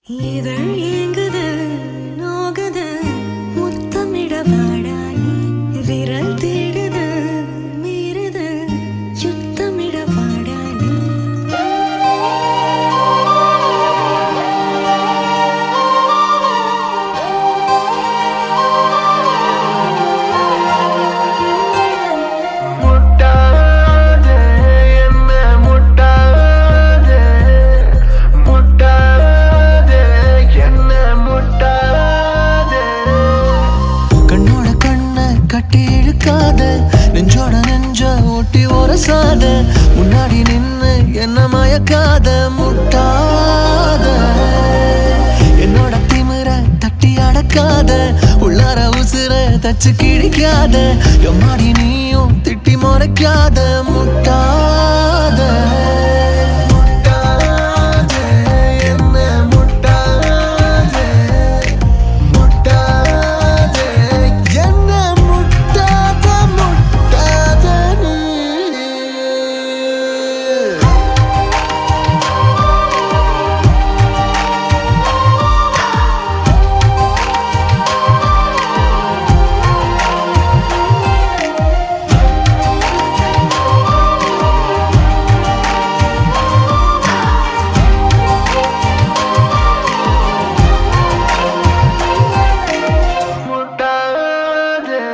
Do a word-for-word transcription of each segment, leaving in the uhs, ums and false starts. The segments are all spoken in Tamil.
இதழ் ஏங்குது நோகுது முத்தமிட வாடா நீ விரல் தேடுது மீறுது சுத்தமிட வாடா நீ முட்டாதே என்ன முட்டாதே முட்டாதே என்ன முட்டாதே கண்ணோட கண்ணை கட்டி இழுக்காத நெஞ்சோட நெஞ்ச ஒட்டி உரசாத முன்னாடி நின்னு என்ன மயக்காத முட்டாத என்னோட திமிர தட்டி அடக்காத உள்ளார உசுர தச்சு கிழிக்காத எம்மாடி நீயும் திட்டி முறைக்காத முட்டாத முட்டாதே என்ன முட்டாதே முட்டாதே என்ன முட்டாத முட்டாத நீ முட்டாதே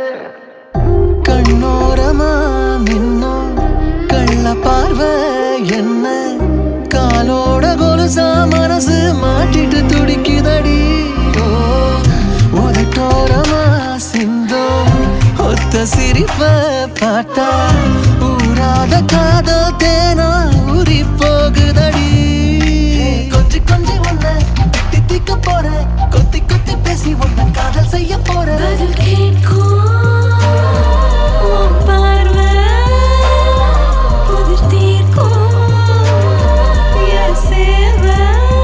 கண்ணோரமா மின்னும் கள்ள பார்வை என்ன காலோட கொலுசா மனசு மாட்டிட்டு துடிக்குதடி ஓ உதட்டோரமா சிந்தும் ஒத்த சிரிப்ப பார்த்தா ஊராத காதல் தேனா ஊறி போகுதடி கொஞ்சி கொஞ்சி ஒன்ன திட்டி திக்க போற கொத்தி கொத்தி பேசி ஒன்ன காதல் செய்ய போற பதில் கேட்கும் உன் பார்வை புதிர் தீர்க்கும் என் சேவை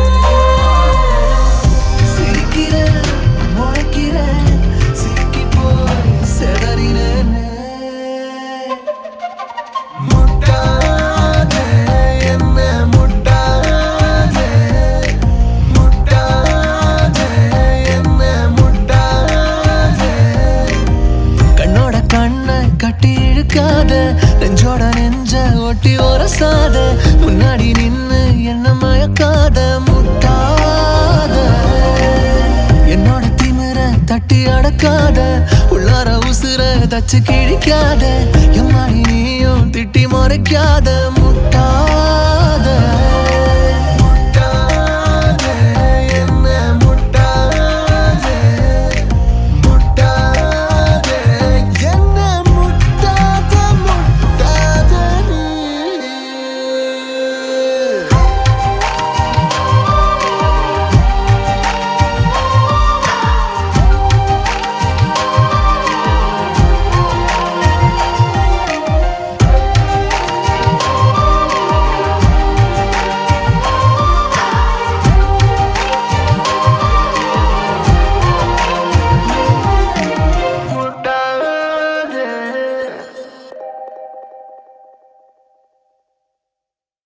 சிரிக்கிற முறைக்கிற சிக்கி போய் செதறினேனே முட்டாதே என்ன முட்டாதே முட்டாதே என்ன முட்டாதே கண்ணோட கண்ணை கட்டி இழுக்காத நெஞ்சோட நெஞ்ச ஒட்டி உரசாத முன்னாடி நின்னு என்ன மயக்காத முட்டாத என்னோட திமிர தட்டி அடக்காத உள்ளார உசுர தச்சு கிழிக்காத எம்மாடி நீயும் திட்டி முறைக்காத